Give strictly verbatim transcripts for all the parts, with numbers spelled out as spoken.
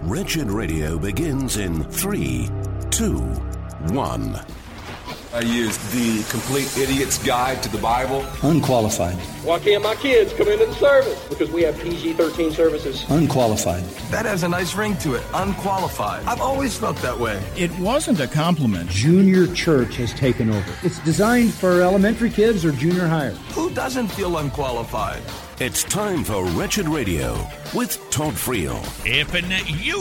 Wretched Radio begins in three, two, one. I used the Complete Idiot's Guide to the Bible. Unqualified. Why can't my kids come into the service? Because we have P G thirteen services. Unqualified. That has a nice ring to it. Unqualified. I've always felt that way. It wasn't a compliment. Junior church has taken over. It's designed for elementary kids or junior higher. Who doesn't feel unqualified? It's time for Wretched Radio with Todd Friel. If in you,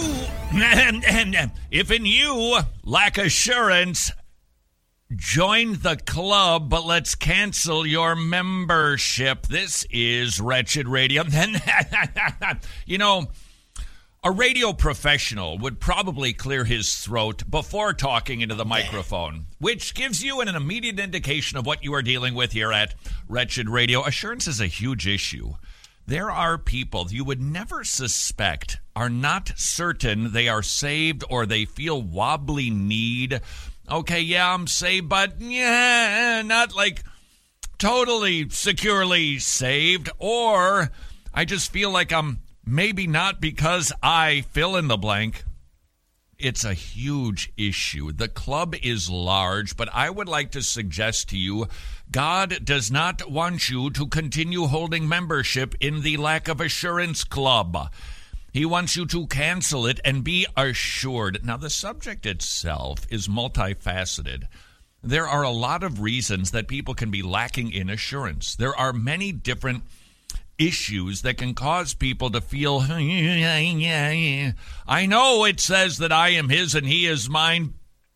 if in you lack assurance, join the club, but let's cancel your membership. This is Wretched Radio. You know, a radio professional would probably clear his throat before talking into the microphone, which gives you an immediate indication of what you are dealing with here at Wretched Radio. Assurance is a huge issue. There are people you would never suspect are not certain they are saved or they feel wobbly need. Okay, yeah, I'm saved, but yeah, not like totally securely saved. Or I just feel like I'm maybe not because I fill in the blank. It's a huge issue. The club is large, but I would like to suggest to you, God does not want you to continue holding membership in the Lack of Assurance Club. He wants you to cancel it and be assured. Now, the subject itself is multifaceted. There are a lot of reasons that people can be lacking in assurance. There are many different issues that can cause people to feel, I know it says that I am his and he is mine,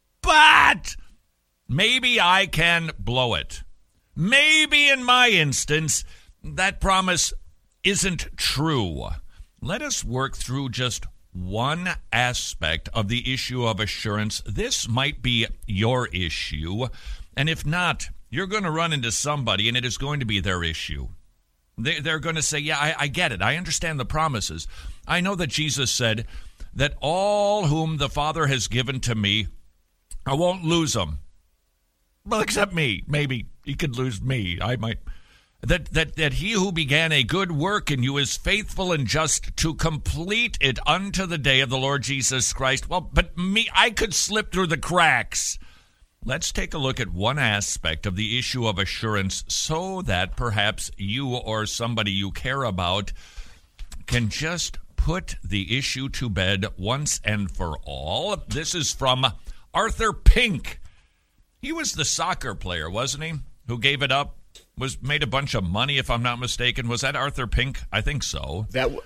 but maybe I can blow it. Maybe in my instance, that promise isn't true. Let us work through just one aspect of the issue of assurance. This might be your issue, and if not, you're going to run into somebody, and it is going to be their issue. They, they're going to say, yeah, I, I get it. I understand the promises. I know that Jesus said that all whom the Father has given to me, I won't lose them. Well, except me. Maybe he could lose me. I might... That, that that he who began a good work in you is faithful and just to complete it unto the day of the Lord Jesus Christ. Well, but me, I could slip through the cracks. Let's take a look at one aspect of the issue of assurance so that perhaps you or somebody you care about can just put the issue to bed once and for all. This is from Arthur Pink. He was the soccer player, wasn't he, who gave it up? Was made a bunch of money, if I'm not mistaken. Was that Arthur Pink? I think so. That w-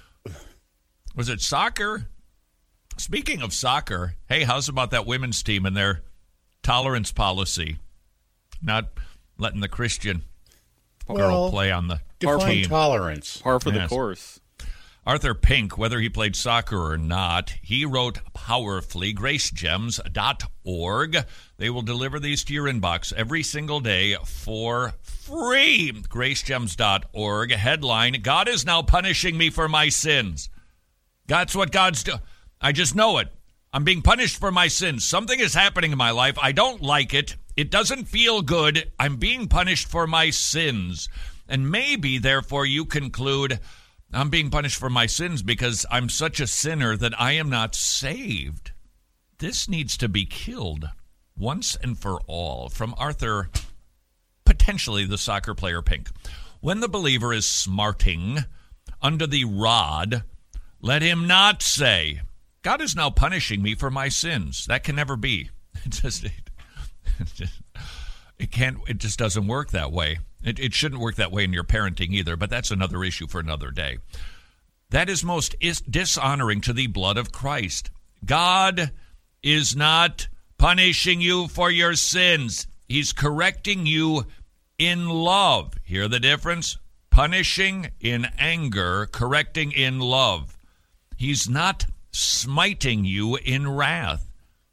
was it soccer? Speaking of soccer, hey, how's about that women's team and their tolerance policy? Not letting the Christian well, girl play on the define team. Tolerance. Par for yes. the course. Arthur Pink, whether he played soccer or not, he wrote powerfully, grace gems dot org. They will deliver these to your inbox every single day for free. grace gems dot org. Headline, God is now punishing me for my sins. That's what God's doing. I just know it. I'm being punished for my sins. Something is happening in my life. I don't like it. It doesn't feel good. I'm being punished for my sins. And maybe, therefore, you conclude, I'm being punished for my sins because I'm such a sinner that I am not saved. This needs to be killed once and for all. From Arthur, potentially the soccer player Pink. When the believer is smarting under the rod, let him not say, God is now punishing me for my sins. That can never be. It just, it, it just, it can't. It just doesn't work that way. It, it shouldn't work that way in your parenting either, but that's another issue for another day. That is most is dishonoring to the blood of Christ. God is not punishing you for your sins. He's correcting you in love. Hear the difference? Punishing in anger, correcting in love. He's not smiting you in wrath.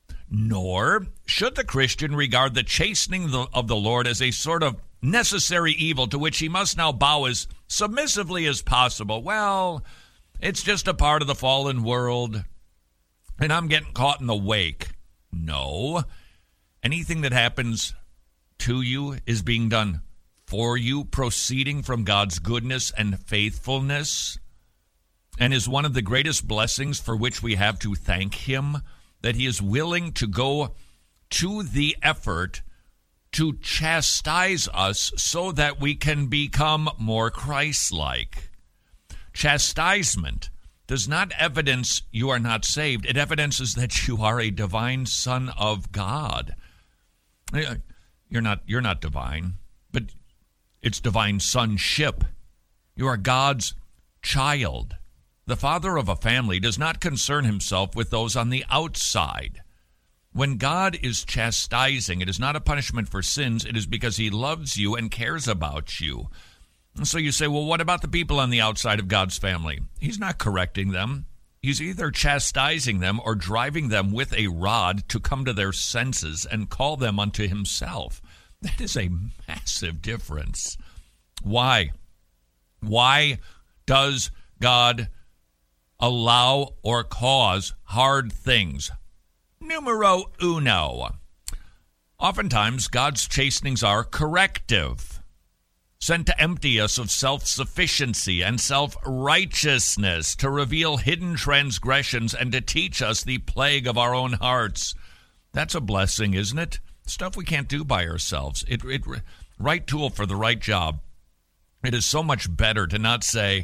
Nor should the Christian regard the chastening of the Lord as a sort of necessary evil to which he must now bow as submissively as possible. Well, it's just a part of the fallen world, and I'm getting caught in the wake. No. Anything that happens to you is being done for you, proceeding from God's goodness and faithfulness. and is one of the greatest blessings for which we have to thank him, that he is willing to go to the effort to chastise us so that we can become more Christ-like. Chastisement does not evidence you are not saved. It evidences that you are a divine son of God. You're not, you're not divine, but it's divine sonship. You are God's child. The father of a family does not concern himself with those on the outside. When God is chastising, it is not a punishment for sins. It is because he loves you and cares about you. And so you say, well, what about the people on the outside of God's family? He's not correcting them. He's either chastising them or driving them with a rod to come to their senses and call them unto himself. That is a massive difference. Why? Why does God allow or cause hard things? Numero uno. Oftentimes, God's chastenings are corrective, sent to empty us of self-sufficiency and self-righteousness, to reveal hidden transgressions and to teach us the plague of our own hearts. That's a blessing, isn't it? Stuff we can't do by ourselves. It, it, right tool for the right job. It is so much better to not say,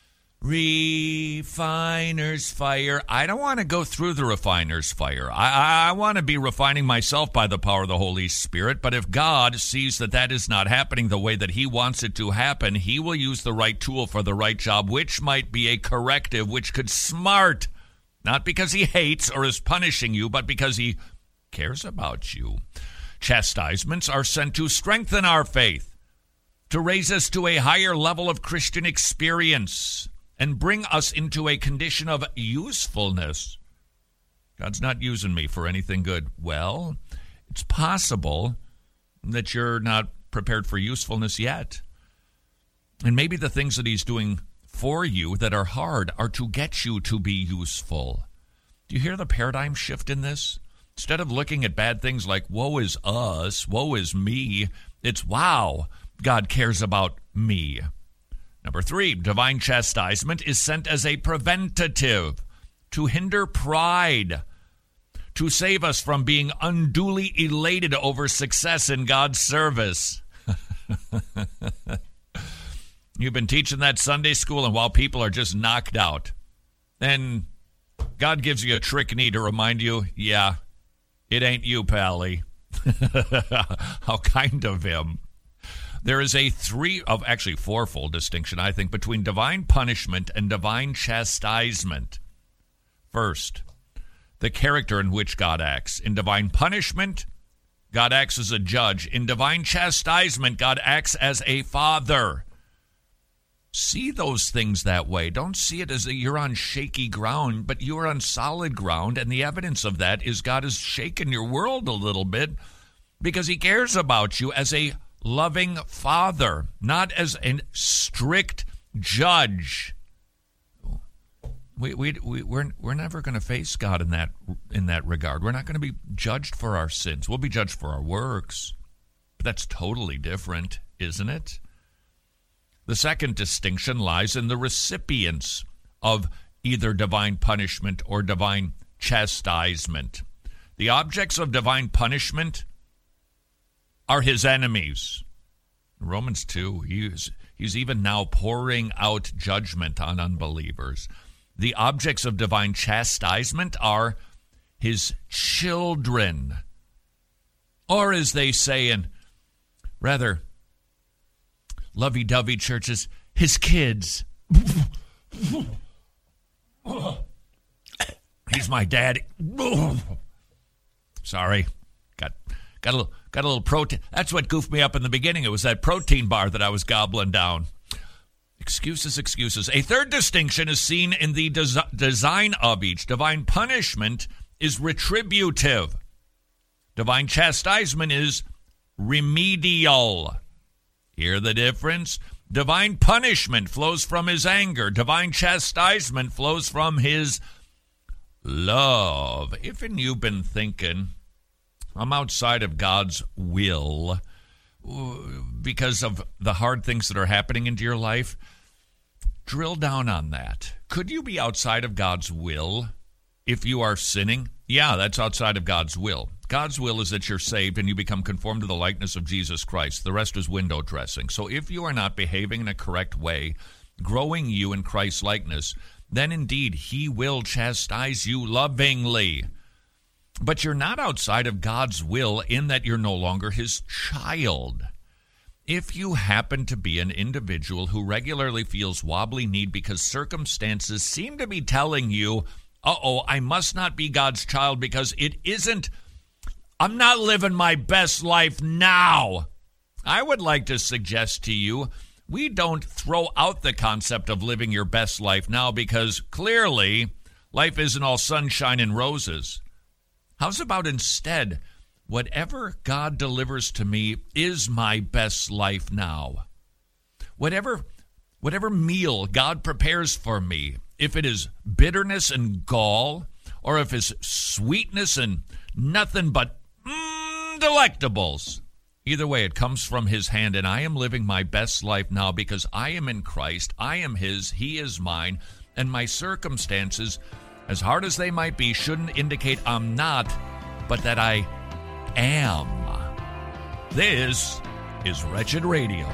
refiner's fire. I don't want to go through the refiner's fire. I, I, I want to be refining myself by the power of the Holy Spirit. But if God sees that that is not happening the way that he wants it to happen, he will use the right tool for the right job, which might be a corrective, which could smart. Not because he hates or is punishing you, but because he cares about you. Chastisements are sent to strengthen our faith, to raise us to a higher level of Christian experience, and bring us into a condition of usefulness. God's not using me for anything good. Well, it's possible that you're not prepared for usefulness yet. And maybe the things that he's doing for you that are hard are to get you to be useful. Do you hear the paradigm shift in this? Instead of looking at bad things like, woe is us, woe is me, it's, wow, God cares about me. Number three, divine chastisement is sent as a preventative to hinder pride, to save us from being unduly elated over success in God's service. You've been teaching that Sunday school, and while people are just knocked out, then God gives you a trick knee to remind you, yeah, it ain't you, Pally. How kind of him. There is a three of actually fourfold distinction, I think, between divine punishment and divine chastisement. First, the character in which God acts. In divine punishment, God acts as a judge. In divine chastisement, God acts as a father. See those things that way. Don't see it as a, you're on shaky ground, but you're on solid ground, and the evidence of that is God has shaken your world a little bit because he cares about you as a loving father, not as a strict judge. We we we we're we're never going to face God in that in that regard. We're not going to be judged for our sins. We'll be judged for our works. But that's totally different, isn't it? The second distinction lies in the recipients of either divine punishment or divine chastisement. The objects of divine punishment are his enemies. In Romans two, he's, he's even now pouring out judgment on unbelievers. The objects of divine chastisement are his children. Or as they say in rather lovey-dovey churches, his kids. He's my daddy. Sorry. Got got a little got a little protein. That's what goofed me up in the beginning. It was that protein bar that I was gobbling down. Excuses, excuses. A third distinction is seen in the des- design of each. Divine punishment is retributive. Divine chastisement is remedial. Hear the difference? Divine punishment flows from his anger. Divine chastisement flows from his love. If and you've been thinking, I'm outside of God's will because of the hard things that are happening into your life, Drill down on that. Could you be outside of God's will if you are sinning? Yeah, that's outside of God's will. God's will is that you're saved and you become conformed to the likeness of Jesus Christ. The rest is window dressing. So if you are not behaving in a correct way, growing you in Christ's likeness, then indeed he will chastise you lovingly. But you're not outside of God's will in that you're no longer his child. If you happen to be an individual who regularly feels wobbly kneed because circumstances seem to be telling you, uh-oh, I must not be God's child because it isn't, I'm not living my best life now. I would like to suggest to you, we don't throw out the concept of living your best life now because clearly life isn't all sunshine and roses. How's about instead, whatever God delivers to me is my best life now. Whatever, whatever meal God prepares for me, if it is bitterness and gall, or if it's sweetness and nothing but mm, delectables, either way, it comes from his hand, and I am living my best life now because I am in Christ, I am his, he is mine, and my circumstances, as hard as they might be, shouldn't indicate I'm not, but that I am. This is Wretched Radio.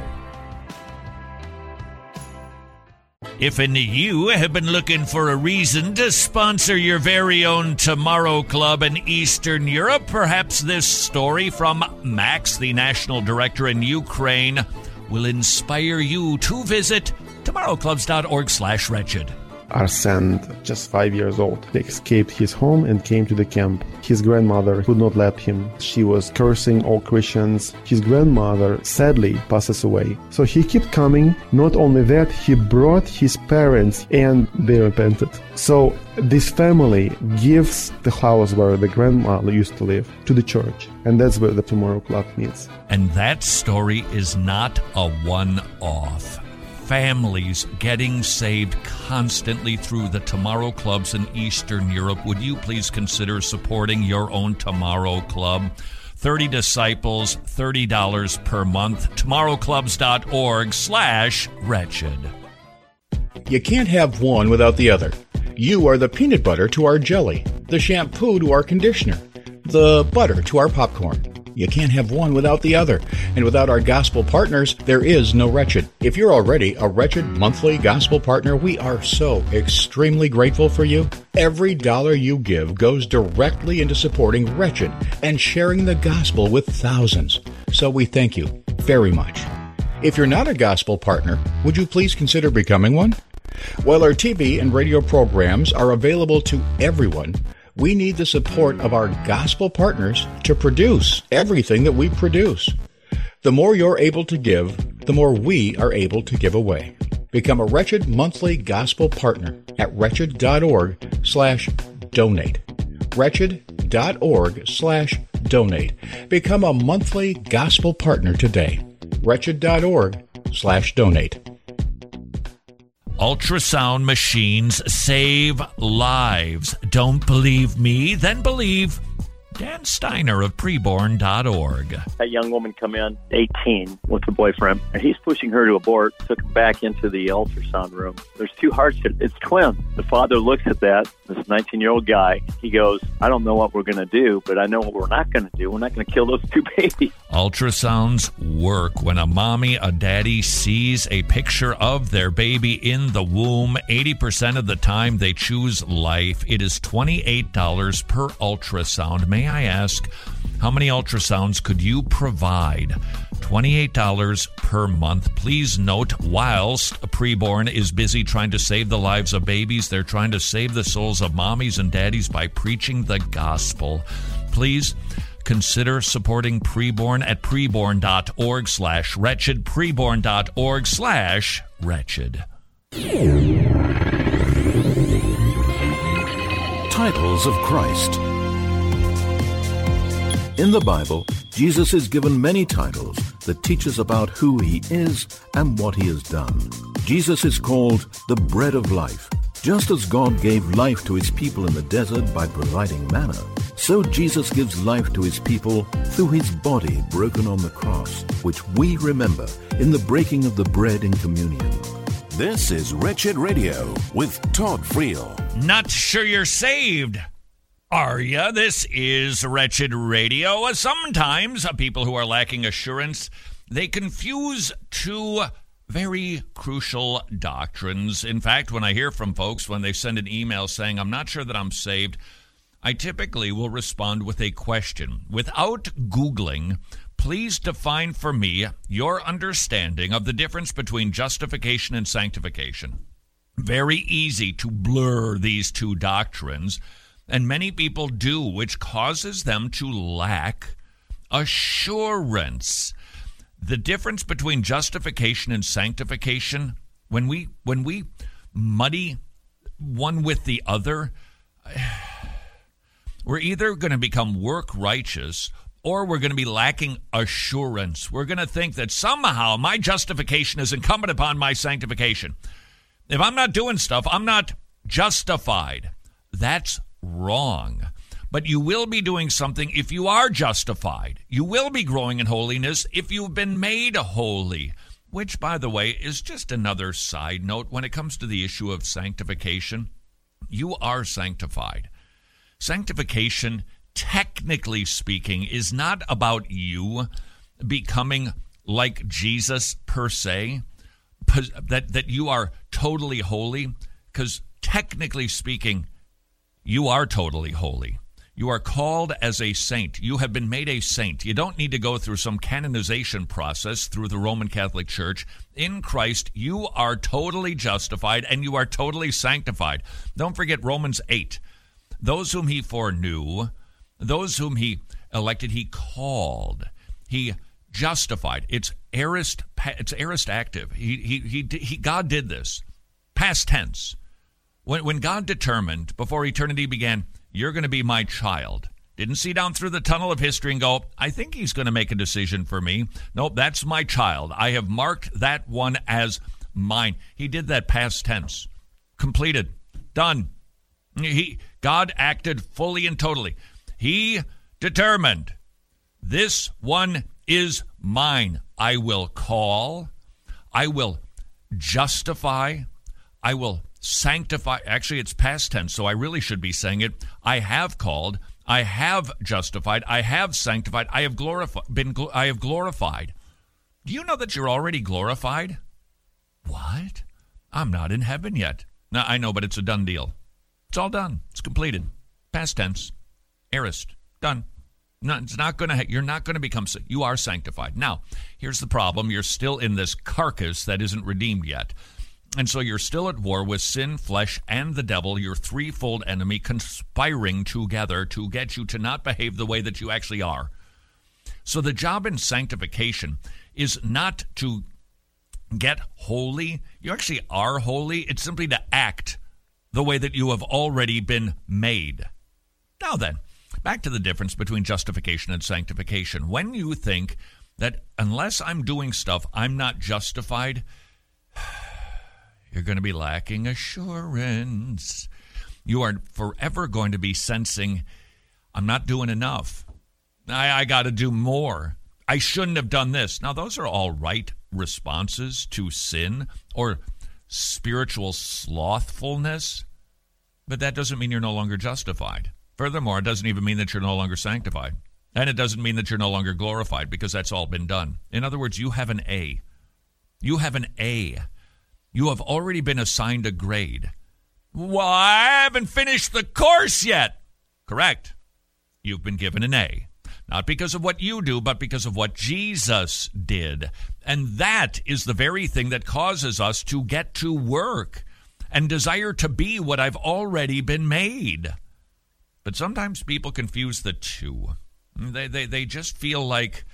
If any of you have been looking for a reason to sponsor your very own Tomorrow Club in Eastern Europe, perhaps this story from Max, the national director in Ukraine, will inspire you to visit tomorrowclubs.org slash wretched. Arsene, just five years old, escaped his home and came to the camp. His grandmother would not let him. She was cursing all Christians. His grandmother sadly passes away. So he kept coming. Not only that, he brought his parents and they repented. So this family gives the house where the grandmother used to live to the church. And that's where the Tomorrow Club meets. And that story is not a one-off. Families getting saved constantly through the Tomorrow Clubs in Eastern Europe. Would you please consider supporting your own Tomorrow Club? thirty disciples, thirty dollars per month. tomorrowclubs.org slash wretched. You can't have one without the other. You are the peanut butter to our jelly, the shampoo to our conditioner, the butter to our popcorn. You can't have one without the other. And without our gospel partners, there is no Wretched. If you're already a Wretched monthly gospel partner, we are so extremely grateful for you. Every dollar you give goes directly into supporting Wretched and sharing the gospel with thousands. So we thank you very much. If you're not a gospel partner, would you please consider becoming one? While our T V and radio programs are available to everyone, we need the support of our gospel partners to produce everything that we produce. The more you're able to give, the more we are able to give away. Become a Wretched monthly gospel partner at wretched.org slash donate. Wretched.org slash donate. Become a monthly gospel partner today. Wretched.org slash donate. Ultrasound machines save lives. Don't believe me? Then believe Dan Steiner of preborn dot org. That young woman come in, eighteen, with a boyfriend, and he's pushing her to abort, took her back into the ultrasound room. There's two hearts. It's twins. The father looks at that, this nineteen-year-old guy. He goes, I don't know what we're going to do, but I know what we're not going to do. We're not going to kill those two babies. Ultrasounds work. When a mommy, a daddy sees a picture of their baby in the womb, eighty percent of the time they choose life. It is twenty-eight dollars per ultrasound. May I ask, how many ultrasounds could you provide? twenty-eight dollars per month. Please note, whilst Preborn is busy trying to save the lives of babies, they're trying to save the souls of mommies and daddies by preaching the gospel. Please consider supporting Preborn at preborn.org slash wretched, preborn.org slash wretched. Titles of Christ. In the Bible, Jesus is given many titles that teach us about who he is and what he has done. Jesus is called the bread of life. Just as God gave life to his people in the desert by providing manna, so Jesus gives life to his people through his body broken on the cross, which we remember in the breaking of the bread in communion. This is Wretched Radio with Todd Friel. Not sure you're saved, are ya? This is Wretched Radio. Sometimes people who are lacking assurance, they confuse two very crucial doctrines. In fact, when I hear from folks, when they send an email saying, I'm not sure that I'm saved, I typically will respond with a question. Without Googling, please define for me your understanding of the difference between justification and sanctification. Very easy to blur these two doctrines, and many people do, which causes them to lack assurance. The difference between justification and sanctification, when we when we muddy one with the other, we're either going to become work righteous or we're going to be lacking assurance. We're going to think that somehow my justification is incumbent upon my sanctification. If I'm not doing stuff, I'm not justified. That's wrong. But you will be doing something if you are justified. You will be growing in holiness if you've been made holy, which, by the way, is just another side note when it comes to the issue of sanctification. You are sanctified. Sanctification, technically speaking, is not about you becoming like Jesus per se, that, that you are totally holy, because technically speaking, you are totally holy. You are called as a saint. You have been made a saint. You don't need to go through some canonization process through the Roman Catholic Church. In Christ, you are totally justified and you are totally sanctified. Don't forget Romans eight. Those whom he foreknew, those whom he elected, he called. He justified. It's aorist, it's aorist active. He, he, he, he, God did this. Past tense. When, when God determined before eternity began, you're going to be my child. Didn't see down through the tunnel of history and go, I think he's going to make a decision for me. Nope, that's my child. I have marked that one as mine. He did that past tense. Completed. Done. He, God acted fully and totally. He determined, this one is mine. I will call. I will justify. I will sanctify. Actually, it's past tense, so I really should be saying it. I have called. I have justified. I have sanctified. I have glorified. Been. I have glorified. Do you know that you're already glorified? What? I'm not in heaven yet. No, I know, but it's a done deal. It's all done. It's completed. Past tense. Aorist. Done. No, it's not going to. You're not going to become. You are sanctified. Now, here's the problem. You're still in this carcass that isn't redeemed yet. And so you're still at war with sin, flesh, and the devil, your threefold enemy, conspiring together to get you to not behave the way that you actually are. So the job in sanctification is not to get holy. You actually are holy. It's simply to act the way that you have already been made. Now then, back to the difference between justification and sanctification. When you think that unless I'm doing stuff, I'm not justified, you're going to be lacking assurance. You are forever going to be sensing, I'm not doing enough. I, I got to do more. I shouldn't have done this. Now, those are all right responses to sin or spiritual slothfulness, but that doesn't mean you're no longer justified. Furthermore, it doesn't even mean that you're no longer sanctified. And it doesn't mean that you're no longer glorified, because that's all been done. In other words, you have an A. You have an A. You have already been assigned a grade. Well, I haven't finished the course yet. Correct. You've been given an A. Not because of what you do, but because of what Jesus did. And that is the very thing that causes us to get to work and desire to be what I've already been made. But sometimes people confuse the two. They, they, they just feel like,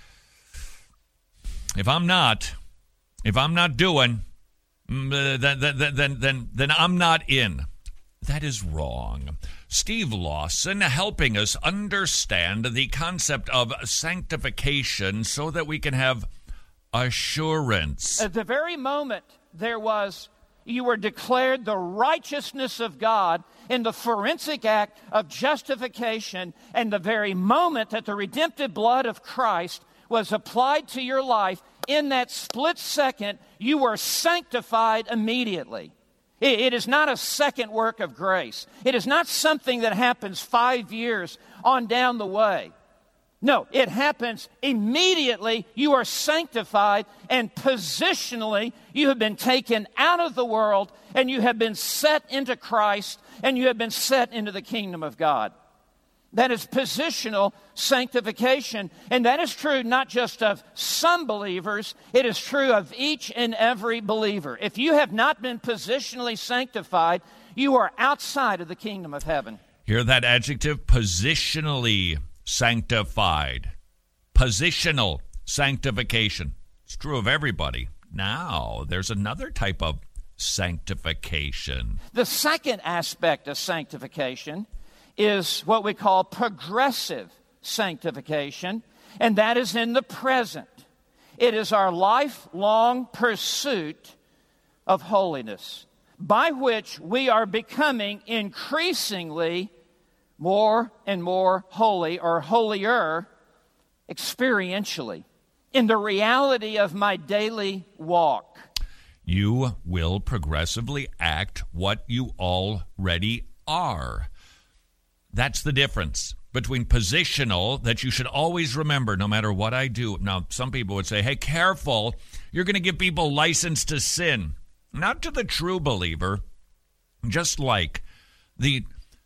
if I'm not, if I'm not doing, then, then, then, then, then I'm not in. That is wrong. Steve Lawson helping us understand the concept of sanctification so that we can have assurance. At the very moment there was, you were declared the righteousness of God in the forensic act of justification, and the very moment that the redemptive blood of Christ was applied to your life, in that split second, you were sanctified immediately. It, it is not a second work of grace. It is not something that happens five years on down the way. No, it happens immediately. You are sanctified, and positionally, you have been taken out of the world, and you have been set into Christ, and you have been set into the kingdom of God. That is positional sanctification, and that is true not just of some believers, it is true of each and every believer. If you have not been positionally sanctified, you are outside of the kingdom of heaven. Hear that adjective? Positionally sanctified. Positional sanctification. It's true of everybody. Now, there's another type of sanctification. The second aspect of sanctification is what we call progressive sanctification, and that is in the present. It is our lifelong pursuit of holiness, by which we are becoming increasingly more and more holy, or holier, experientially, in the reality of my daily walk. You will progressively act what you already are. That's the difference between positional, that you should always remember no matter what I do. Now, some people would say, hey, careful, you're going to give people license to sin. Not to the true believer, just like the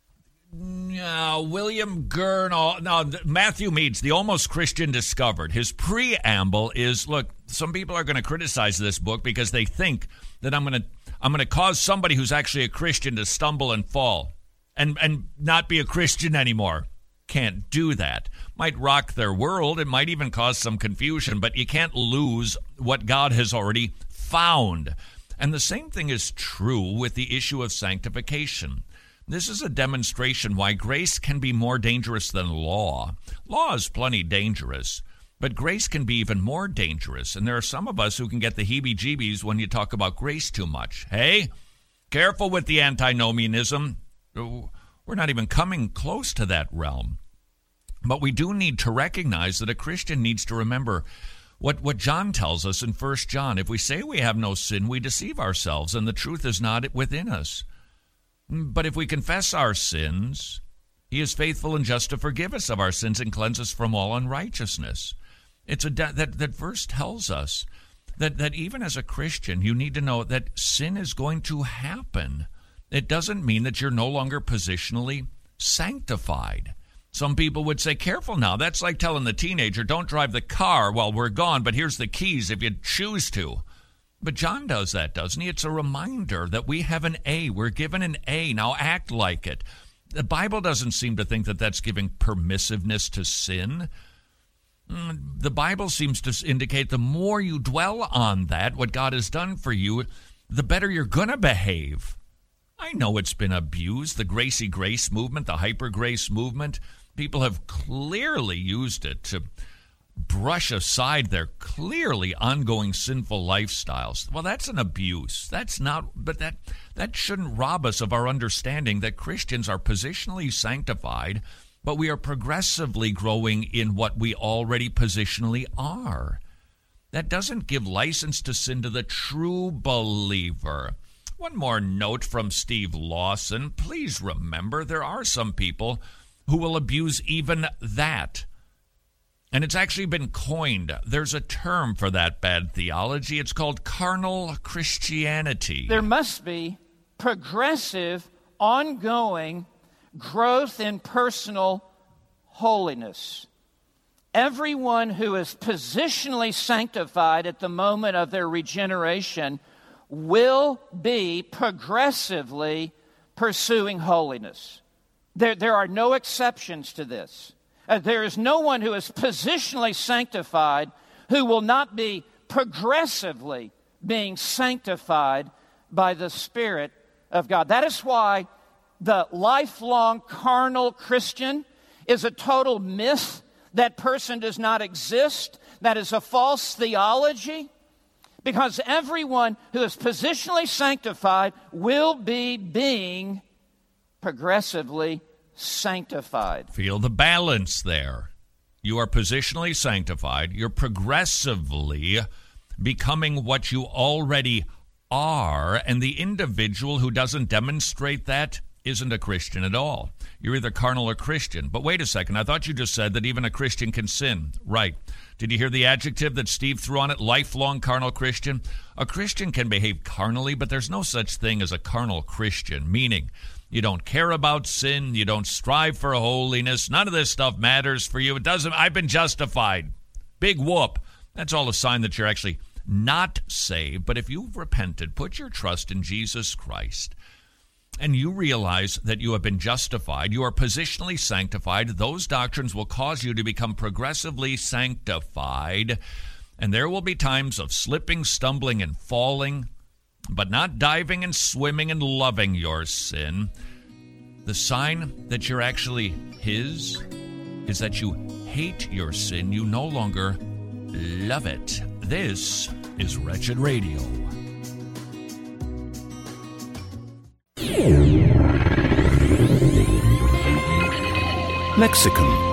uh, William Gurnall, no, Matthew Meads, the Almost Christian Discovered. His preamble is, look, some people are going to criticize this book because they think that I'm going to I'm going to cause somebody who's actually a Christian to stumble and fall. And and not be a Christian anymore. Can't do that. Might rock their world. It might even cause some confusion, but you can't lose what God has already found. And the same thing is true with the issue of sanctification. This is a demonstration why grace can be more dangerous than law. Law is plenty dangerous, but grace can be even more dangerous. And there are some of us who can get the heebie-jeebies when you talk about grace too much. Hey, careful with the antinomianism. We're not even coming close to that realm. But we do need to recognize that a Christian needs to remember what, what John tells us in First John. If we say we have no sin, we deceive ourselves, and the truth is not within us. But if we confess our sins, he is faithful and just to forgive us of our sins and cleanse us from all unrighteousness. It's a that, that verse tells us that, that even as a Christian, you need to know that sin is going to happen. It doesn't mean that you're no longer positionally sanctified. Some people would say, careful now. That's like telling the teenager, don't drive the car while we're gone, but here's the keys if you choose to. But John does that, doesn't he? It's a reminder that we have an A. We're given an A. Now act like it. The Bible doesn't seem to think that that's giving permissiveness to sin. The Bible seems to indicate the more you dwell on that, what God has done for you, the better you're going to behave. I know it's been abused, the Gracie Grace movement, the Hyper Grace movement. People have clearly used it to brush aside their clearly ongoing sinful lifestyles. Well, that's an abuse. That's not, but that that shouldn't rob us of our understanding that Christians are positionally sanctified, but we are progressively growing in what we already positionally are. That doesn't give license to sin to the true believer. One more note from Steve Lawson. Please remember there are some people who will abuse even that. And it's actually been coined. There's a term for that bad theology. It's called carnal Christianity. There must be progressive, ongoing growth in personal holiness. Everyone who is positionally sanctified at the moment of their regeneration will be progressively pursuing holiness. There, there are no exceptions to this. Uh, there is no one who is positionally sanctified who will not be progressively being sanctified by the Spirit of God. That is why the lifelong carnal Christian is a total myth. That person does not exist. That is a false theology. Because everyone who is positionally sanctified will be being progressively sanctified. Feel the balance there. You are positionally sanctified. You're progressively becoming what you already are, and the individual who doesn't demonstrate that isn't a Christian at all. You're either carnal or Christian. But wait a second, I thought you just said that even a Christian can sin. Right. Did you hear the adjective that Steve threw on it? Lifelong carnal Christian? A Christian can behave carnally, but there's no such thing as a carnal Christian, meaning you don't care about sin, you don't strive for holiness, none of this stuff matters for you. It doesn't, I've been justified. Big whoop. That's all a sign that you're actually not saved. But if you've repented, put your trust in Jesus Christ, and you realize that you have been justified, you are positionally sanctified, those doctrines will cause you to become progressively sanctified. And there will be times of slipping, stumbling, and falling, but not diving and swimming and loving your sin. The sign that you're actually His is that you hate your sin. You no longer love it. This is Wretched Radio. Lexicon.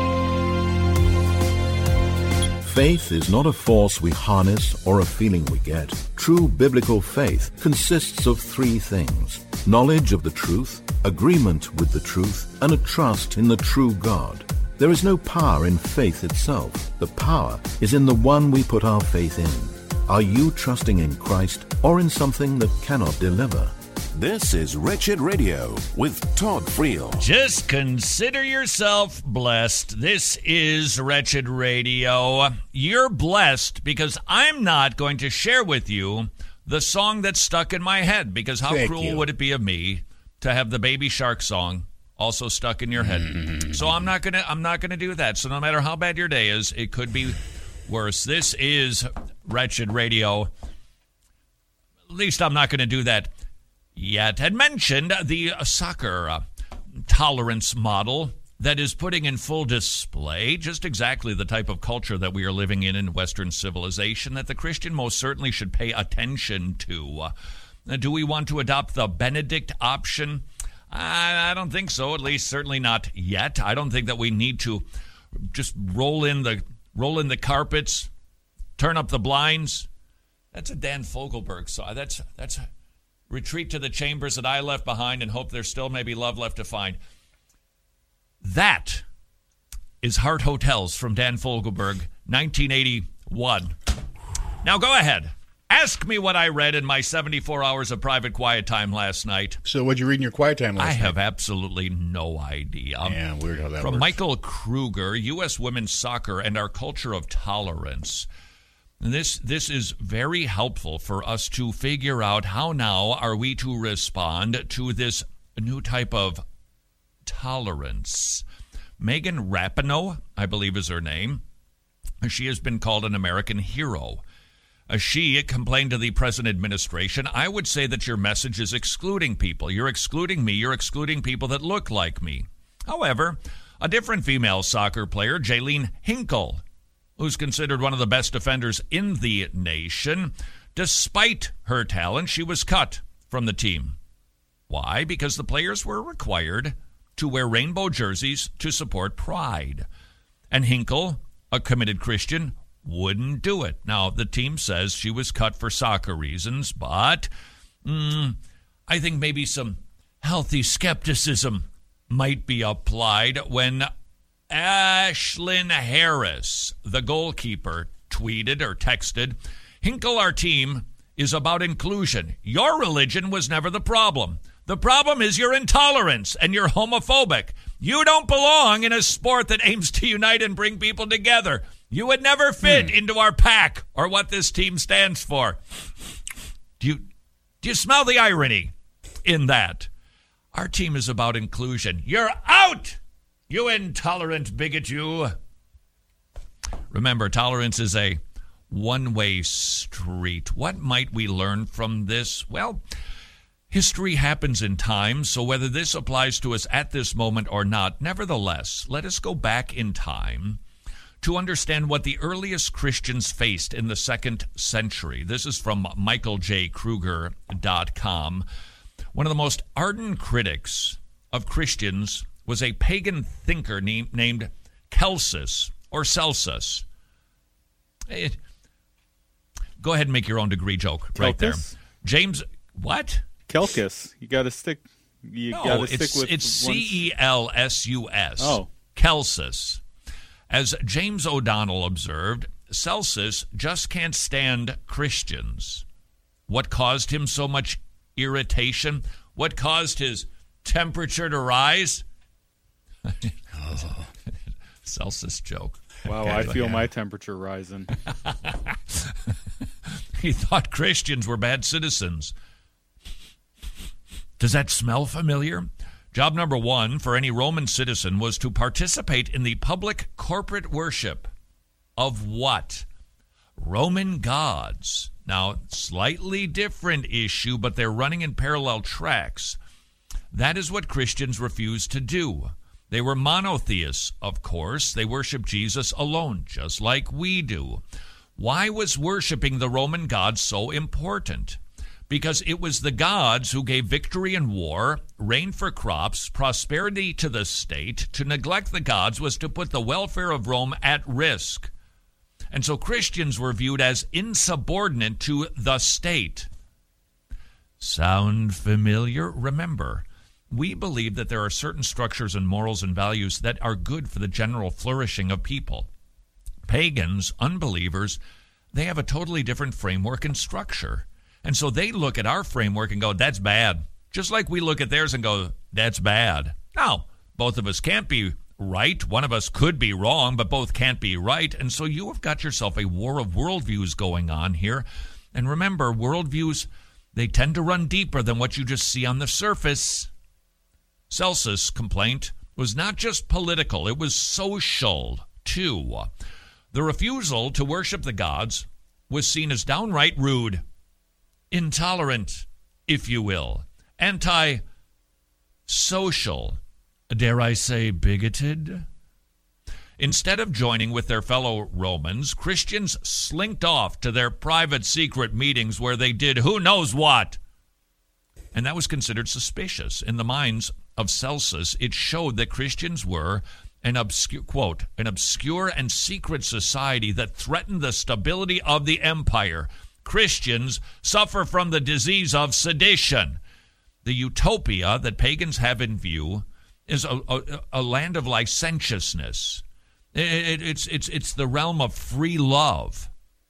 Faith is not a force we harness or a feeling we get. True biblical faith consists of three things: knowledge of the truth, agreement with the truth, and a trust in the true God. There is no power in faith itself. The power is in the one we put our faith in. Are you trusting in Christ or in something that cannot deliver? This is Wretched Radio with Todd Friel. Just consider yourself blessed. This is Wretched Radio. You're blessed because I'm not going to share with you the song that's stuck in my head, because how Thank cruel you. would it be of me to have the Baby Shark song also stuck in your head? Mm-hmm. So I'm not gonna I'm not gonna do that. So no matter how bad your day is, it could be worse. This is Wretched Radio. At least I'm not going to do that yet. Had mentioned the soccer uh, tolerance model that is putting in full display just exactly the type of culture that we are living in in Western civilization that the Christian most certainly should pay attention to. Uh, do we want to adopt the Benedict option? I, I don't think so, at least certainly not yet. I don't think that we need to just roll in the roll in the carpets, turn up the blinds. That's a Dan Fogelberg song. That's that's retreat to the chambers that I left behind and hope there's still maybe love left to find. That is Heart Hotels from Dan Fogelberg, nineteen eighty-one. Now go ahead. Ask me what I read in my seventy-four hours of private quiet time last night. So what'd you read in your quiet time last I night? I have absolutely no idea. Yeah, weird how that From works. Michael Kruger, U S Women's Soccer and Our Culture of Tolerance. And this this is very helpful for us to figure out how now are we to respond to this new type of tolerance. Megan Rapinoe, I believe is her name. She has been called an American hero. Uh, she complained to the present administration, I would say that your message is excluding people. You're excluding me. You're excluding people that look like me. However, a different female soccer player, Jaylene Hinkle, who's considered one of the best defenders in the nation, despite her talent, she was cut from the team. Why? Because the players were required to wear rainbow jerseys to support Pride. And Hinkle, a committed Christian, wouldn't do it. Now, the team says she was cut for soccer reasons, but mm, I think maybe some healthy skepticism might be applied when Ashlyn Harris, the goalkeeper, tweeted or texted, Hinkle, our team is about inclusion. Your religion was never the problem. The problem is your intolerance and you're homophobic. You don't belong in a sport that aims to unite and bring people together. You would never fit hmm. into our pack or what this team stands for. Do you, do you smell the irony in that? Our team is about inclusion. You're out, you intolerant bigot, you. Remember, tolerance is a one-way street. What might we learn from this? Well, history happens in time, so whether this applies to us at this moment or not, nevertheless, let us go back in time to understand what the earliest Christians faced in the second century. This is from Michael J Kruger dot com. One of the most ardent critics of Christians was a pagan thinker named, named Celsus or Celsus. It, Go ahead and make your own degree joke right there. Celsus? James, what? Celsus. You got to stick. You No, got to it's, stick with. it's one- C E L S U S. Oh. Celsus. As James O'Donnell observed, Celsus just can't stand Christians. What caused him so much irritation? What caused his temperature to rise? Oh. Celsus joke. Wow, I feel my temperature rising. He thought Christians were bad citizens. Does that smell familiar? Job number one for any Roman citizen was to participate in the public corporate worship of what? Roman gods. Now, slightly different issue, but they're running in parallel tracks. That is what Christians refused to do. They were monotheists, of course. They worship Jesus alone, just like we do. Why was worshiping the Roman gods so important? Because it was the gods who gave victory in war, rain for crops, prosperity to the state. To neglect the gods was to put the welfare of Rome at risk. And so Christians were viewed as insubordinate to the state. Sound familiar? Remember, we believe that there are certain structures and morals and values that are good for the general flourishing of people. Pagans, unbelievers, they have a totally different framework and structure. And so they look at our framework and go, that's bad. Just like we look at theirs and go, that's bad. Now, both of us can't be right. One of us could be wrong, but both can't be right. And so you have got yourself a war of worldviews going on here. And remember, worldviews, they tend to run deeper than what you just see on the surface. Celsus' complaint was not just political, it was social, too. The refusal to worship the gods was seen as downright rude, intolerant, if you will, anti-social, dare I say bigoted? Instead of joining with their fellow Romans, Christians slinked off to their private secret meetings where they did who knows what. And that was considered suspicious. In the minds of Celsus, it showed that Christians were an obscure, quote, an obscure and secret society that threatened the stability of the empire. Christians suffer from the disease of sedition. The utopia that pagans have in view is a, a, a land of licentiousness. It, it, it's, it's, it's the realm of free love.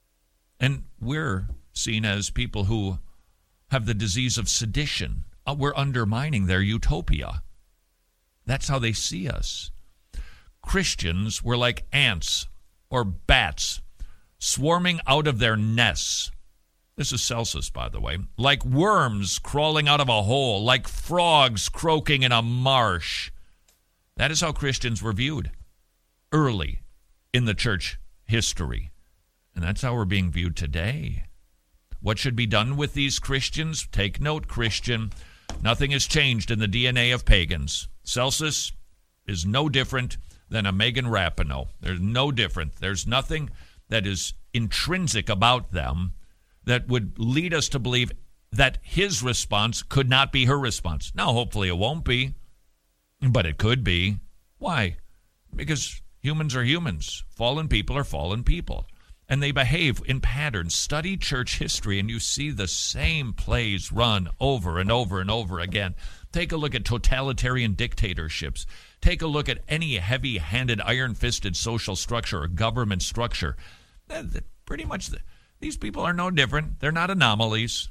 And we're seen as people who have the disease of sedition. Uh, we're undermining their utopia. That's how they see us. Christians were like ants or bats swarming out of their nests. This is Celsus, by the way. Like worms crawling out of a hole, like frogs croaking in a marsh. That is how Christians were viewed early in the church history. And that's how we're being viewed today. What should be done with these Christians? Take note, Christian. Nothing has changed in the D N A of pagans. Celsus is no different than a Megan Rapinoe. There's no different. There's nothing that is intrinsic about them that would lead us to believe that his response could not be her response. Now, hopefully it won't be, but it could be. Why? Because humans are humans. Fallen people are fallen people. And they behave in patterns. Study church history, and you see the same plays run over and over and over again. Take a look at totalitarian dictatorships. Take a look at any heavy-handed, iron-fisted social structure or government structure. Pretty much, these people are no different. They're not anomalies.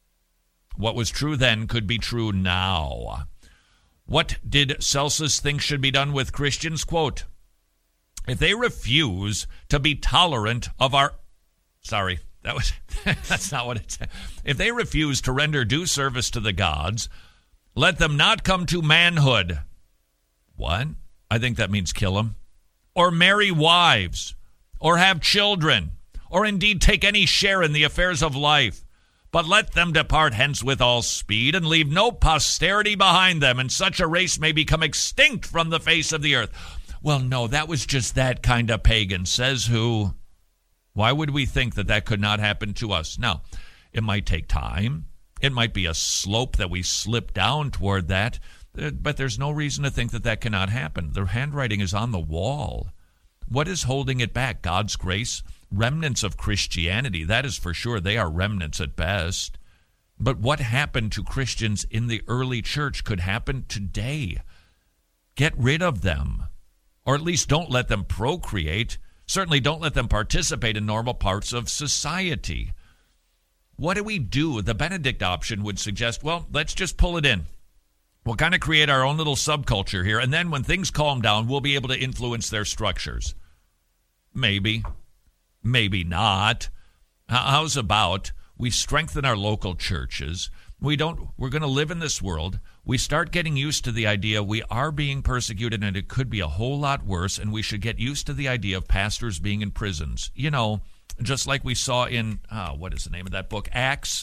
What was true then could be true now. What did Celsus think should be done with Christians? Quote, if they refuse to be tolerant of our, sorry, that was that's not what it said. If they refuse to render due service to the gods, let them not come to manhood. What? I think that means kill them. Or marry wives, or have children, or indeed take any share in the affairs of life. But let them depart hence with all speed, and leave no posterity behind them, and such a race may become extinct from the face of the earth. Well, no, that was just that kind of pagan. Says who? Why would we think that that could not happen to us? Now, it might take time. It might be a slope that we slip down toward that. But there's no reason to think that that cannot happen. The handwriting is on the wall. What is holding it back? God's grace? remnants of Christianity. That is for sure. They are remnants at best. But what happened to Christians in the early church could happen today. Get rid of them, or at least don't let them procreate. Certainly don't let them participate in normal parts of society. What do we do? The Benedict option would suggest, well, let's just pull it in. We'll kind of create our own little subculture here, and then when things calm down, we'll be able to influence their structures. Maybe. Maybe not. How's about we strengthen our local churches? We don't, we're going to live in this world. We start getting used to the idea we are being persecuted and it could be a whole lot worse, and we should get used to the idea of pastors being in prisons. You know, just like we saw in, oh, what is the name of that book? Acts.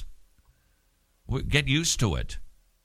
Get used to it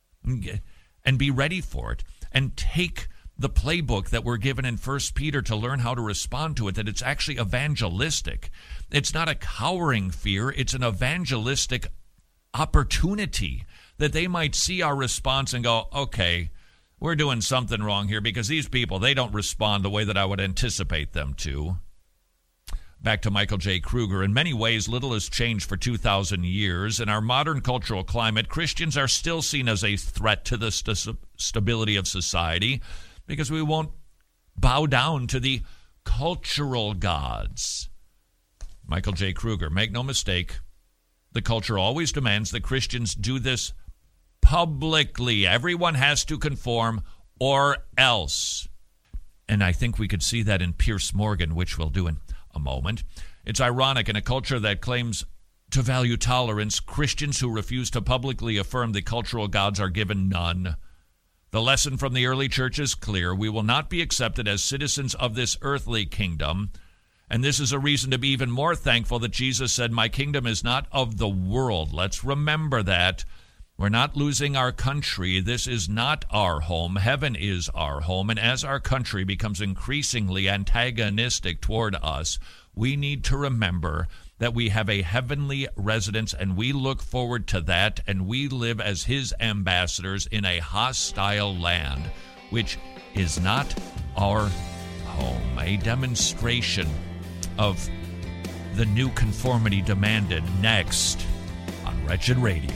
and be ready for it, and take the playbook that we're given in First Peter to learn how to respond to it, that it's actually evangelistic. It's not a cowering fear. It's an evangelistic opportunity that they might see our response and go, okay, we're doing something wrong here because these people, they don't respond the way that I would anticipate them to. Back to Michael J. Kruger. In many ways, little has changed for two thousand years. In our modern cultural climate, Christians are still seen as a threat to the st- stability of society because we won't bow down to the cultural gods. Michael J. Kruger, make no mistake, the culture always demands that Christians do this publicly. Everyone has to conform or else. And I think we could see that in Piers Morgan, which we'll do in a moment. It's ironic, in a culture that claims to value tolerance, Christians who refuse to publicly affirm the cultural gods are given none. The lesson from the early church is clear. We will not be accepted as citizens of this earthly kingdom. And this is a reason to be even more thankful that Jesus said, my kingdom is not of the world. Let's remember that. We're not losing our country. This is not our home. Heaven is our home. And as our country becomes increasingly antagonistic toward us, we need to remember that we have a heavenly residence, and we look forward to that, and we live as his ambassadors in a hostile land, which is not our home. A demonstration of the new conformity demanded next on Wretched Radio.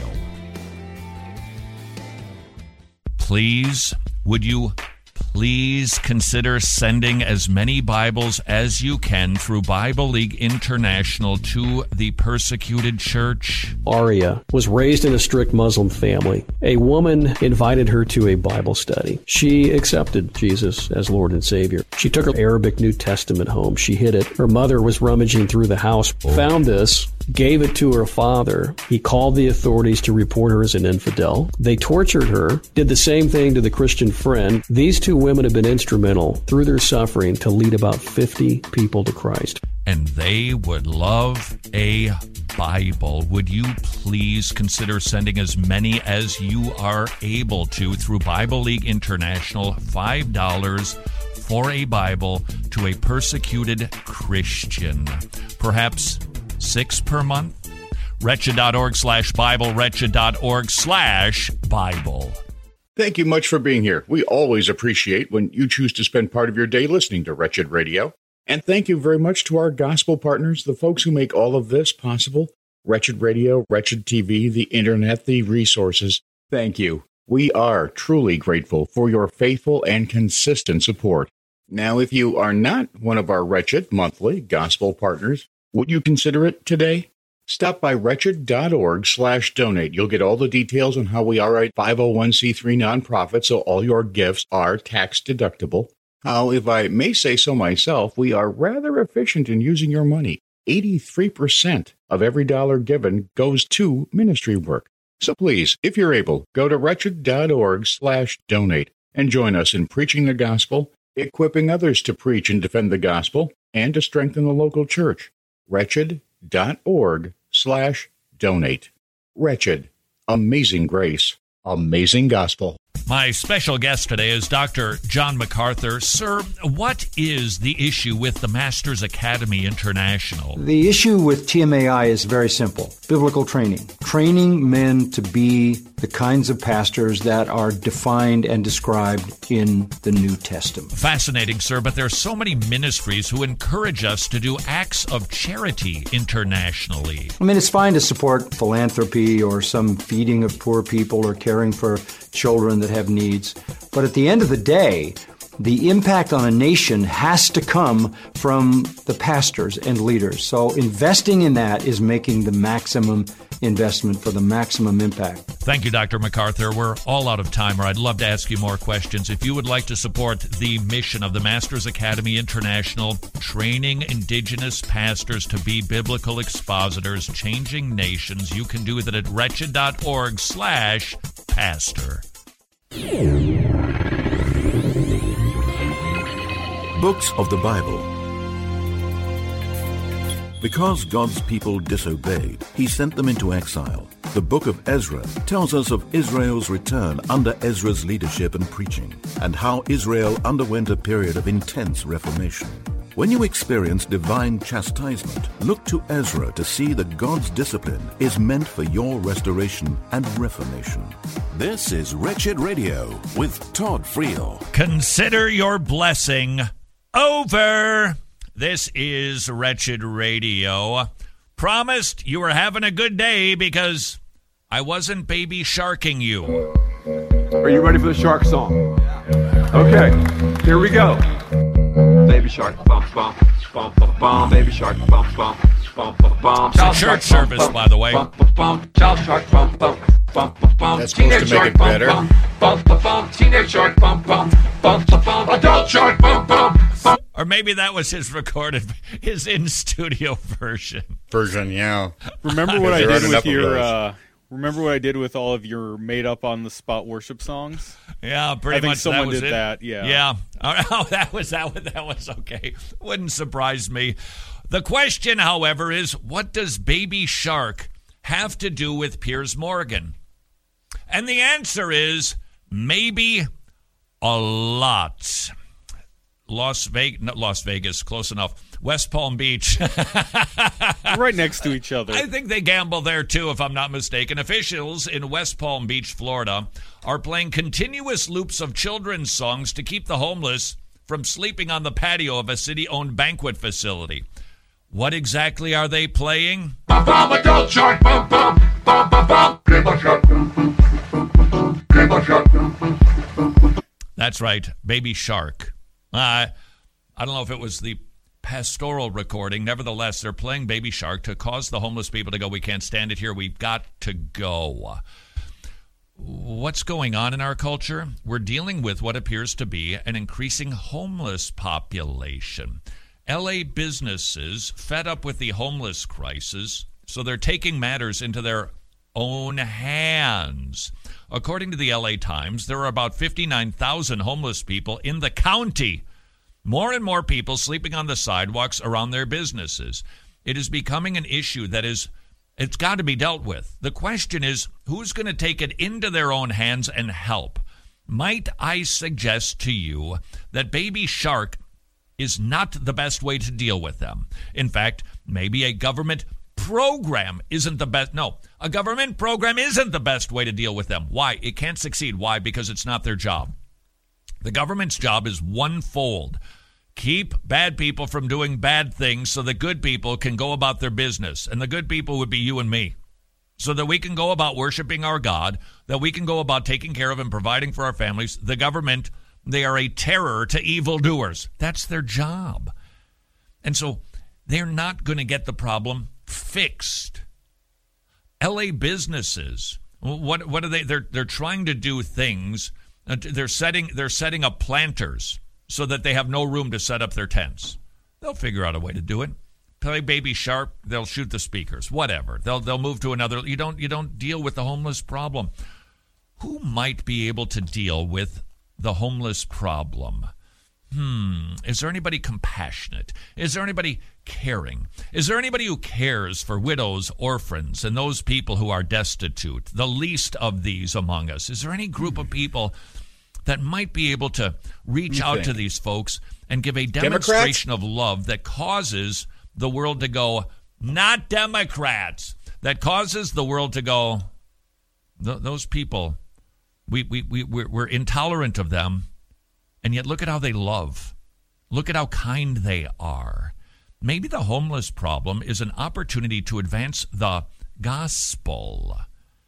Please, would you please consider sending as many Bibles as you can through Bible League International to the persecuted church? Aria was raised in a strict Muslim family. A woman invited her to a Bible study. She accepted Jesus as Lord and Savior. She took her Arabic New Testament home. She hid it. Her mother was rummaging through the house, found this, gave it to her father. He called the authorities to report her as an infidel. They tortured her, did the same thing to the Christian friend. These two women have been instrumental through their suffering to lead about fifty people to Christ. And they would love a Bible. Would you please consider sending as many as you are able to through Bible League International, five dollars for a Bible to a persecuted Christian. Perhaps six per month? Wretched.org slash Bible, wretched.org slash Bible. Thank you much for being here. We always appreciate when you choose to spend part of your day listening to Wretched Radio. And thank you very much to our gospel partners, the folks who make all of this possible. Wretched Radio, Wretched T V, the internet, the resources. Thank you. We are truly grateful for your faithful and consistent support. Now, if you are not one of our Wretched monthly gospel partners, would you consider it today? Stop by wretched.org slash donate. You'll get all the details on how we are a five oh one c three nonprofit, so all your gifts are tax deductible. How, if I may say so myself, we are rather efficient in using your money. eighty-three percent of every dollar given goes to ministry work. So please, if you're able, go to wretched.org slash donate and join us in preaching the gospel, equipping others to preach and defend the gospel, and to strengthen the local church. Wretched.org slash donate. Wretched. Amazing grace. Amazing gospel. My special guest today is Doctor John MacArthur. Sir, what is the issue with the Masters Academy International? The issue with T M A I is very simple. Biblical training. Training men to be the kinds of pastors that are defined and described in the New Testament. Fascinating, sir, but there are so many ministries who encourage us to do acts of charity internationally. I mean, it's fine to support philanthropy or some feeding of poor people or caring for children that have needs, but at the end of the day, the impact on a nation has to come from the pastors and leaders. So investing in that is making the maximum investment for the maximum impact. Thank you, Doctor MacArthur. We're all out of time, or I'd love to ask you more questions. If you would like to support the mission of the Masters Academy International, training indigenous pastors to be biblical expositors, changing nations, you can do that at wretched.org slash pastor. Books of the Bible. Because God's people disobeyed, he sent them into exile. The book of Ezra tells us of Israel's return under Ezra's leadership and preaching, and how Israel underwent a period of intense reformation. When you experience divine chastisement, look to Ezra to see that God's discipline is meant for your restoration and reformation. This is Wretched Radio with Todd Friel. Consider your blessing over. This is Wretched Radio. Promised you were having a good day because I wasn't baby sharking you. Are you ready for the shark song? Okay, here we go. Baby shark, bum, bum, bum, bum, bum, baby shark, bum, bum, bum, bum, bum. It's a church service, by the way. Bum, bum, bum, child shark, bum, bum, bum, bum, bum. That's supposed to make it better. Bum, bum, bum, bum, teenage shark, bum, bum, bum, bum, bum, adult shark, bum, bum, bum. Or maybe that was his recorded, his in-studio version. Version, yeah. Remember what I There did aren't with enough of your... those. Uh, remember what I did with all of your made-up-on-the-spot worship songs? Yeah, pretty I think much someone that was did it. that, yeah. Yeah. Oh, that was, that was, that was okay. Wouldn't surprise me. The question, however, is what does Baby Shark have to do with Piers Morgan? And the answer is maybe a lot. Las Vegas, not Las Vegas, close enough. West Palm Beach. Right next to each other. I think they gamble there, too, if I'm not mistaken. Officials in West Palm Beach, Florida, are playing continuous loops of children's songs to keep the homeless from sleeping on the patio of a city-owned banquet facility. What exactly are they playing? Bum, bum, adult shark, bum, bum, bum, bum, bum. Baby shark, baby shark. That's right, Baby Shark. Uh, I don't know if it was the pastoral recording. Nevertheless, they're playing Baby Shark to cause the homeless people to go, we can't stand it here, we've got to go. What's going on in our culture? We're dealing with what appears to be an increasing homeless population. L A businesses fed up with the homeless crisis, so they're taking matters into their own hands. According to the L A Times, there are about fifty-nine thousand homeless people in the county. More and more people sleeping on the sidewalks around their businesses. It is becoming an issue that is, it's got to be dealt with. The question is, who's going to take it into their own hands and help? Might I suggest to you that Baby Shark is not the best way to deal with them? In fact, maybe a government program isn't the best. No, a government program isn't the best way to deal with them. Why? It can't succeed. Why? Because it's not their job. The government's job is one-fold. Keep bad people from doing bad things so that good people can go about their business. And the good people would be you and me. So that we can go about worshiping our God, that we can go about taking care of and providing for our families. The government, they are a terror to evildoers. That's their job. And so they're not going to get the problem fixed. L A businesses, what what are they? They're they're trying to do things. They're setting they're setting up planters so that they have no room to set up their tents. They'll figure out a way to do it. Play Baby Shark. They'll shoot the speakers. Whatever. They'll they'll move to another. You don't you don't deal with the homeless problem. Who might be able to deal with the homeless problem? Hmm. Is there anybody compassionate? Is there anybody caring? Is there anybody who cares for widows, orphans, and those people who are destitute, the least of these among us? Is there any group of people that might be able to reach out to these folks and give a demonstration of love that causes the world to go, not Democrats, that causes the world to go, Th- those people, we, we, we, we're, we're intolerant of them, and yet look at how they love. Look at how kind they are. Maybe the homeless problem is an opportunity to advance the gospel,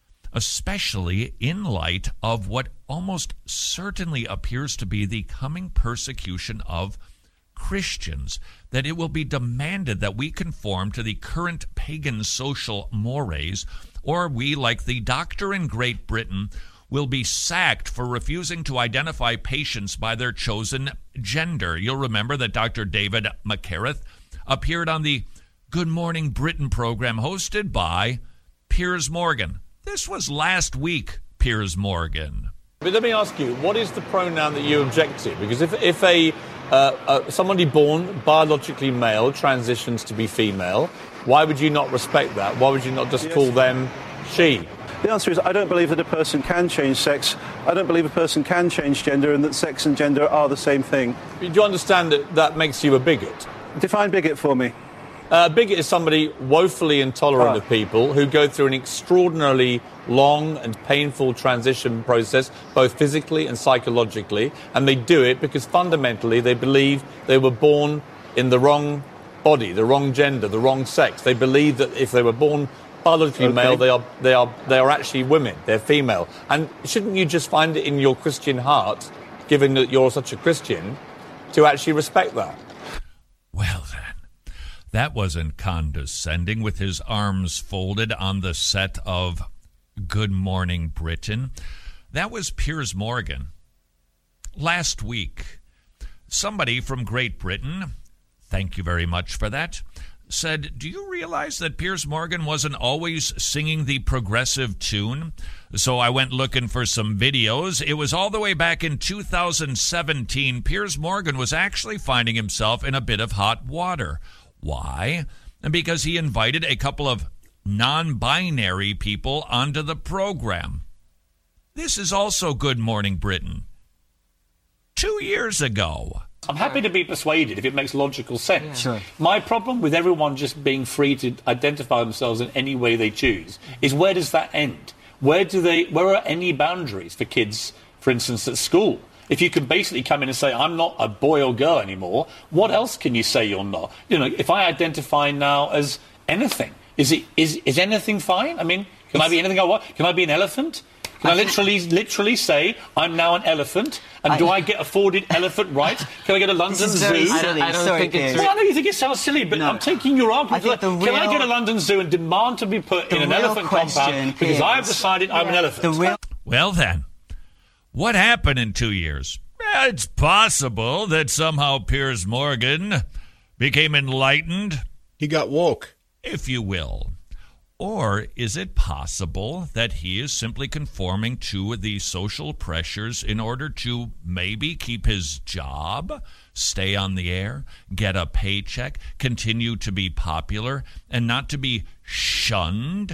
especially in light of what almost certainly appears to be the coming persecution of Christians, that it will be demanded that we conform to the current pagan social mores, or we, like the doctor in Great Britain, will be sacked for refusing to identify patients by their chosen gender. You'll remember that Doctor David McCareth appeared on the Good Morning Britain program hosted by Piers Morgan. This was last week, Piers Morgan. But let me ask you, what is the pronoun that you object to? Because if, if a uh, uh, somebody born biologically male transitions to be female, why would you not respect that? Why would you not just yes. call them she? The answer is I don't believe that a person can change sex. I don't believe a person can change gender, and that sex and gender are the same thing. Do you understand that that makes you a bigot? Define bigot for me. A uh, bigot is somebody woefully intolerant ah. of people who go through an extraordinarily long and painful transition process, both physically and psychologically, and they do it because fundamentally they believe they were born in the wrong body, the wrong gender, the wrong sex. They believe that if they were born biologically okay. male, they are they are they are actually women. They're female. And shouldn't you just find it in your Christian heart, given that you're such a Christian, to actually respect that? Well then, that wasn't condescending with his arms folded on the set of Good Morning Britain. That was Piers Morgan. Last week, somebody from Great Britain, thank you very much for that, said, do you realize that Piers Morgan wasn't always singing the progressive tune? So I went looking for some videos. It was all the way back in two thousand seventeen. Piers Morgan was actually finding himself in a bit of hot water. Why? Because he invited a couple of non-binary people onto the program. This is also Good Morning Britain. Two years ago. I'm happy to be persuaded if it makes logical sense. Yeah. Sure. My problem with everyone just being free to identify themselves in any way they choose is, where does that end? Where do they? Where are any boundaries for kids, for instance, at school? If you can basically come in and say, I'm not a boy or girl anymore, what else can you say you're not? You know, if I identify now as anything, is it is is anything fine? I mean, can it's, I be anything I want? Can I be an elephant? Can I, I literally literally say I'm now an elephant? And I, do I get afforded elephant rights? Can I get a London Zoo? Very, I don't, I don't Sorry, think it's... Well, I know you think it sounds silly, but no. I'm taking your argument. Like, real, can I get a London Zoo and demand to be put in an elephant compound because is, I've decided I'm yeah, an elephant? The real... Well then, what happened in two years? Well, it's possible that somehow Piers Morgan became enlightened. He got woke. If you will. Or is it possible that he is simply conforming to the social pressures in order to maybe keep his job, stay on the air, get a paycheck, continue to be popular, and not to be shunned?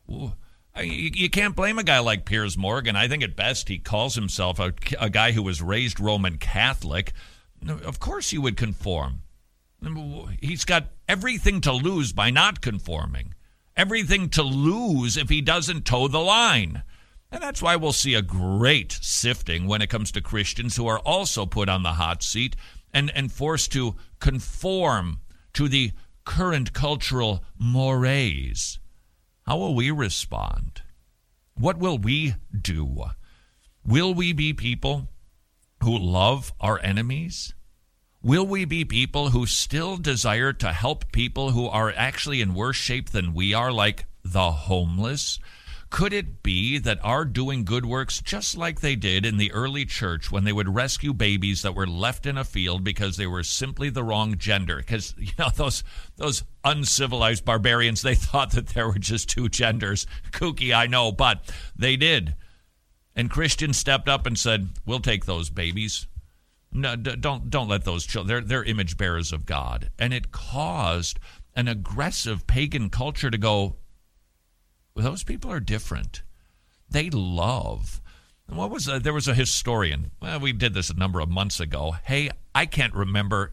You can't blame a guy like Piers Morgan. I think at best he calls himself a, a guy who was raised Roman Catholic. Of course he would conform. He's got everything to lose by not conforming. Everything to lose if he doesn't toe the line. And that's why we'll see a great sifting when it comes to Christians who are also put on the hot seat and, and forced to conform to the current cultural mores. How will we respond? What will we do? Will we be people who love our enemies? Will we be people who still desire to help people who are actually in worse shape than we are, like the homeless? Could it be that our doing good works, just like they did in the early church when they would rescue babies that were left in a field because they were simply the wrong gender? Because, you know, those those uncivilized barbarians, they thought that there were just two genders. Kooky, I know, but they did. And Christians stepped up and said, we'll take those babies. No, don't don't let those children. They're they're image bearers of God, and it caused an aggressive pagan culture to go, well, those people are different. They love. And what was a, there was a historian. Well, we did this a number of months ago. Hey, I can't remember.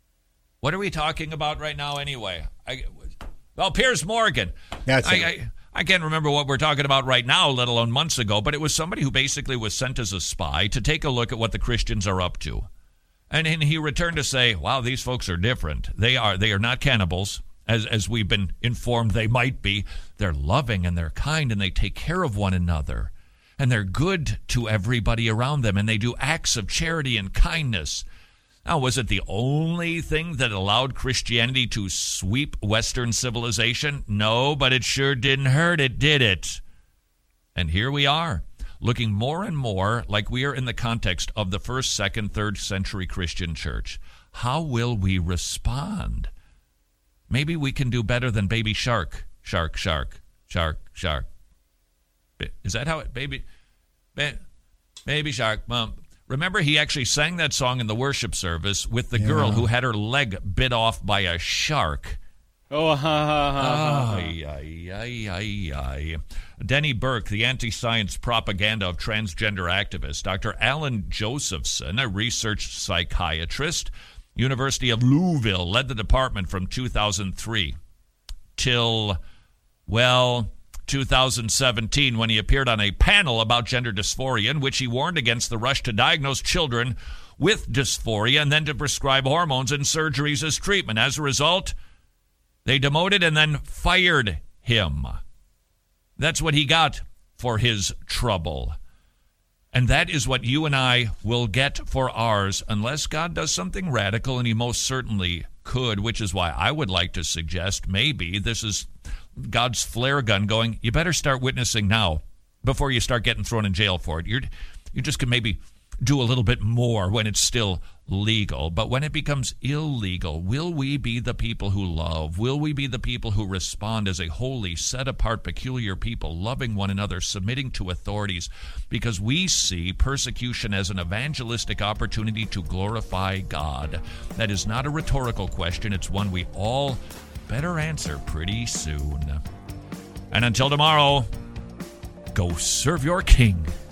What are we talking about right now, anyway? I, well, Piers Morgan. That's I, it. I, I can't remember what we're talking about right now, let alone months ago, but it was somebody who basically was sent as a spy to take a look at what the Christians are up to. And, and he returned to say, wow, these folks are different. They are they are not cannibals, as, as we've been informed they might be. They're loving and they're kind and they take care of one another. And they're good to everybody around them, and they do acts of charity and kindness. Now, was it the only thing that allowed Christianity to sweep Western civilization? No, but it sure didn't hurt it, did it? And here we are, looking more and more like we are in the context of the first, second, third century Christian church. How will we respond? Maybe we can do better than Baby Shark. Shark, shark, shark, shark. Is that how it, baby, baby shark, mom? Remember, he actually sang that song in the worship service with the yeah. girl who had her leg bit off by a shark. Oh, ha, ha, ha, ha. Ay, ay, ay, ay, ay. Denny Burke, the anti-science propaganda of transgender activists. Doctor Alan Josephson, a research psychiatrist, University of Louisville, led the department from two thousand three till, well, two thousand seventeen, when he appeared on a panel about gender dysphoria in which he warned against the rush to diagnose children with dysphoria and then to prescribe hormones and surgeries as treatment. As a result, they demoted and then fired him. That's what he got for his trouble. And that is what you and I will get for ours unless God does something radical, and he most certainly could, which is why I would like to suggest maybe this is God's flare gun going, you better start witnessing now before you start getting thrown in jail for it. You're, you just can maybe do a little bit more when it's still legal. But when it becomes illegal, will we be the people who love? Will we be the people who respond as a holy, set-apart, peculiar people, loving one another, submitting to authorities, because we see persecution as an evangelistic opportunity to glorify God? That is not a rhetorical question. It's one we all better answer pretty soon. And until tomorrow, go serve your king.